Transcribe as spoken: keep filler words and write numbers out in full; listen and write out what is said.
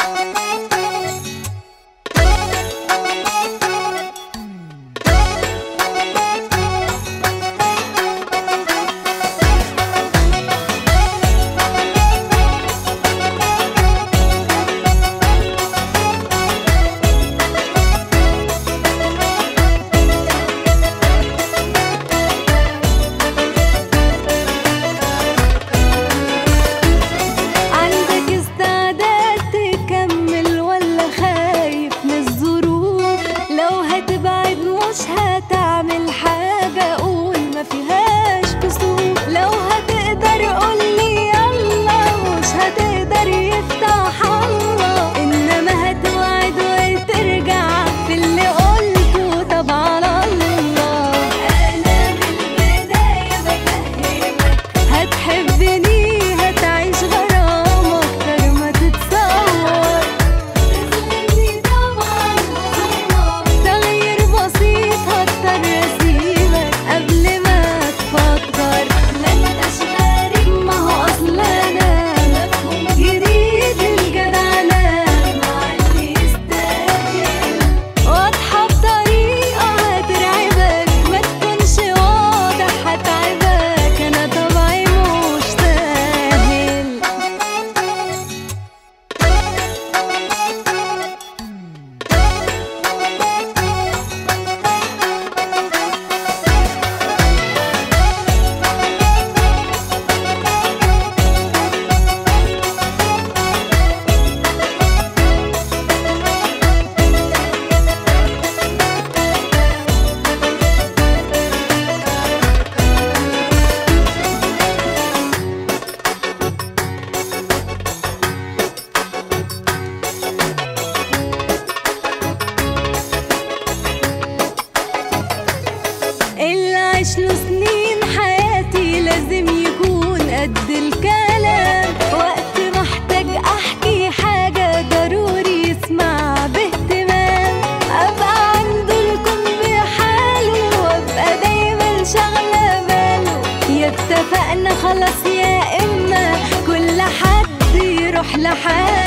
مش هتعمل حاجة قول ما فيهاش كسوف، لو هتقدر قولي يلا، مش هتقدر يفتح الله، إنما هتوعد وترجع في اللي قلته طب على الله. أنا من البداية بفهمك هتحبني هتعيش غرام أكتر ما تتصور، تظلمني طبعا تغيير بسيط هضطر أسيبك قبل ما تفكر، ما انتش غريب ما هو أصل أنا مفهوم جديد للجدعنة مع اللي يستاهل، واضحة بطريقة هترعبك ما تكونش واضح هتعبك، أنا طبعي مش سهل. اللي عايش له سنين حياتي لازم يكون قد الكلام، وقت ما احتاج احكي حاجة ضروري يسمع باهتمام، ابقى عنده الكون بحاله وابقى دايما شاغلة باله، يا اتفقنا خلاص يا اما كل حد يروح لحاله.